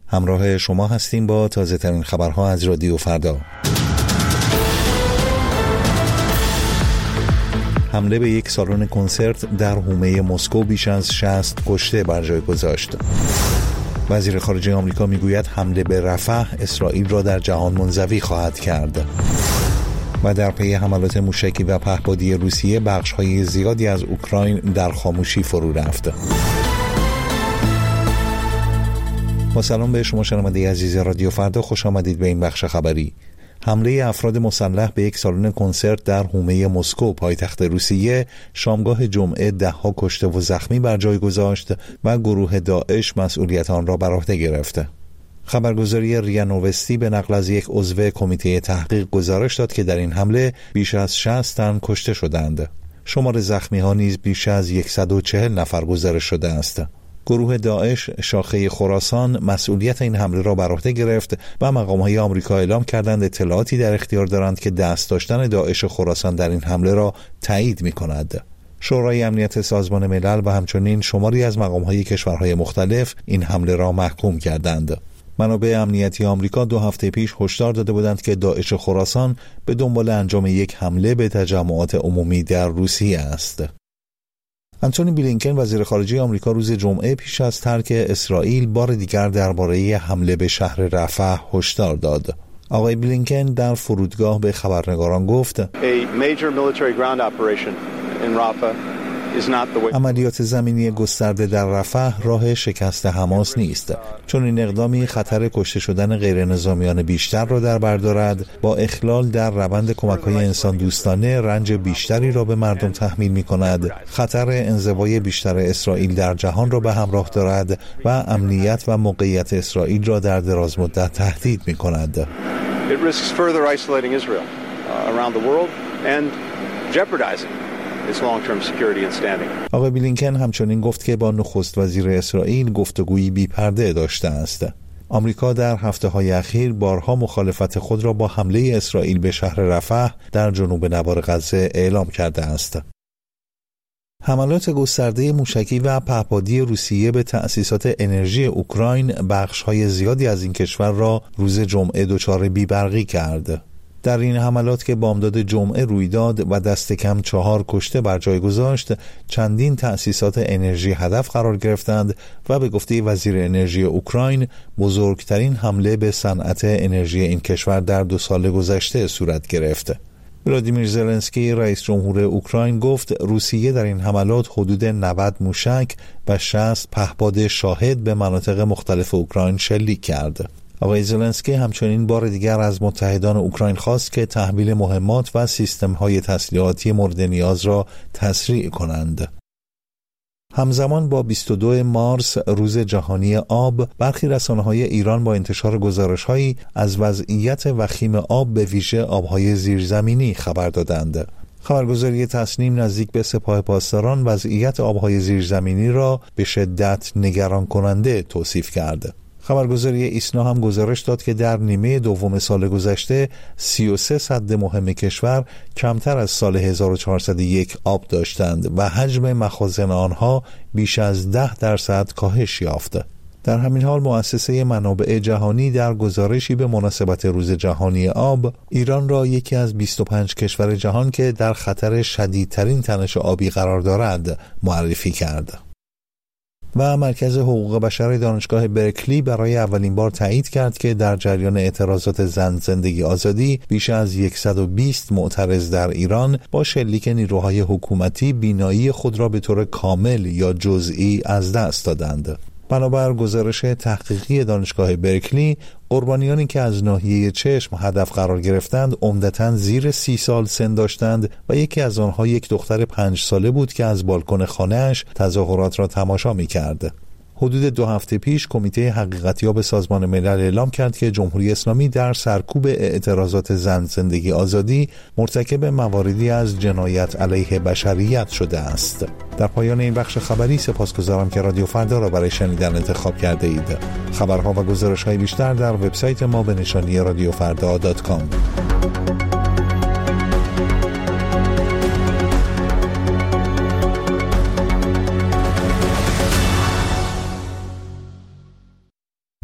همراه شما هستیم با تازه ترین خبرها از رادیو فردا. حمله به یک سالن کنسرت در حومه مسکو بیش از 60 کشته بر جای گذاشت. وزیر خارجه آمریکا میگوید حمله به رفح اسرائیل را در جهان منزوی خواهد کرد. و در پی حملات موشکی و پهپادی روسیه بخش‌های زیادی از اوکراین در خاموشی فرو رفت. با سلام به شما شنونده عزیز رادیو فردا، خوش آمدید به این بخش خبری. حمله افراد مسلح به یک سالن کنسرت در حومه مسکو پایتخت روسیه شامگاه جمعه 10 کشته و زخمی بر جای گذاشت و گروه داعش مسئولیت آن را بر عهده گرفت. خبرگزاری ریا نووستی به نقل از یک عضو کمیته تحقیق گزارش داد که در این حمله بیش از 60 تن کشته شدند. شمار زخمی ها نیز بیش از 140 نفر گزارش شده است. گروه داعش شاخه خراسان مسئولیت این حمله را بر عهده گرفت و مقام‌های آمریکا اعلام کردند اطلاعاتی در اختیار دارند که دست داشتن داعش خراسان در این حمله را تایید می‌کند. شورای امنیت سازمان ملل و همچنین شماری از مقام‌های کشورهای مختلف این حمله را محکوم کردند. منابع امنیتی آمریکا 2 هفته پیش هشدار داده بودند که داعش خراسان به دنبال انجام یک حمله به تجمعات عمومی در روسیه است. آنتونی بلینکن وزیر خارجه آمریکا روز جمعه پیش از ترک اسرائیل بار دیگر درباره حمله به شهر رفح هشدار داد. آقای بلینکن در فرودگاه به خبرنگاران گفت: عملیات زمینی گسترده در رفح راه شکست حماس نیست، چون این اقدامی خطر کشته شدن غیر نظامیان بیشتر را در بر دارد، با اخلال در روند کمک‌های انسان دوستانه رنج بیشتری را به مردم تحمیل می‌کند، خطر انزوای بیشتر اسرائیل در جهان را به همراه دارد و امنیت و موقعیت اسرائیل را در دراز مدت تهدید می‌کند. It risks further isolating Israel around the world and jeopardizing آقای بلینکن همچنین گفت که با نخست وزیر اسرائیل گفتگویی بی‌پرده داشته است. آمریکا در هفته‌های اخیر بارها مخالفت خود را با حمله اسرائیل به شهر رفح در جنوب نوار غزه اعلام کرده است. حملات گسترده موشکی و پهپادی روسیه به تأسیسات انرژی اوکراین بخش‌های زیادی از این کشور را روز جمعه دچار بی‌برقی کرد. در این حملات که بامداد جمعه روی داد و دست کم 4 کشته بر جای گذاشت، چندین تأسیسات انرژی هدف قرار گرفتند و به گفته وزیر انرژی اوکراین بزرگترین حمله به صنعت انرژی این کشور در 2 سال گذشته صورت گرفت. ولادیمیر زلنسکی رئیس جمهور اوکراین گفت روسیه در این حملات حدود 90 موشک و 60 پهپاد شاهد به مناطق مختلف اوکراین شلیک کرد. آقای زلنسکی همچنین بار دیگر از متحدان اوکراین خواست که تحویل مهمات و سیستم‌های تسلیحاتی مورد نیاز را تسریع کنند. همزمان با 22 مارس روز جهانی آب، برخی رسانه‌های ایران با انتشار گزارش‌هایی از وضعیت وخیم آب به ویژه آب‌های زیرزمینی خبر دادند. خبرگزاری تصنیم نزدیک به سپاه پاسداران وضعیت آب‌های زیرزمینی را به شدت نگران کننده توصیف کرد. خبرگزاری ایسنا هم گزارش داد که در نیمه دوم سال گذشته 33 سد مهم کشور کمتر از سال 1401 آب داشتند و حجم مخازن آنها بیش از 10% کاهش یافت. در همین حال مؤسسه منابع جهانی در گزارشی به مناسبت روز جهانی آب ایران را یکی از 25 کشور جهان که در خطر شدیدترین تنش آبی قرار دارد معرفی کرد. و مرکز حقوق بشر دانشگاه برکلی برای اولین بار تایید کرد که در جریان اعتراضات زن زندگی آزادی بیش از 120 معترض در ایران با شلیک نیروهای حکومتی بینایی خود را به طور کامل یا جزئی از دست دادند. بنابر گزارش تحقیقی دانشگاه برکلی، قربانیانی که از ناحیه چشم هدف قرار گرفتند عمدتاً زیر 30 سال سن داشتند و یکی از آنها یک دختر 5 ساله بود که از بالکن خانه‌اش تظاهرات را تماشا می‌کرد. حدود 2 هفته پیش کمیته حقیقتیاب سازمان ملل اعلام کرد که جمهوری اسلامی در سرکوب اعتراضات زن زندگی آزادی مرتکب مواردی از جنایت علیه بشریت شده است. در پایان این بخش خبری سپاسگزارم که رادیو فردا را برای شنیدن انتخاب کرده اید. خبرها و گزارش‌های بیشتر در وبسایت ما به نشانی radiofrda.com.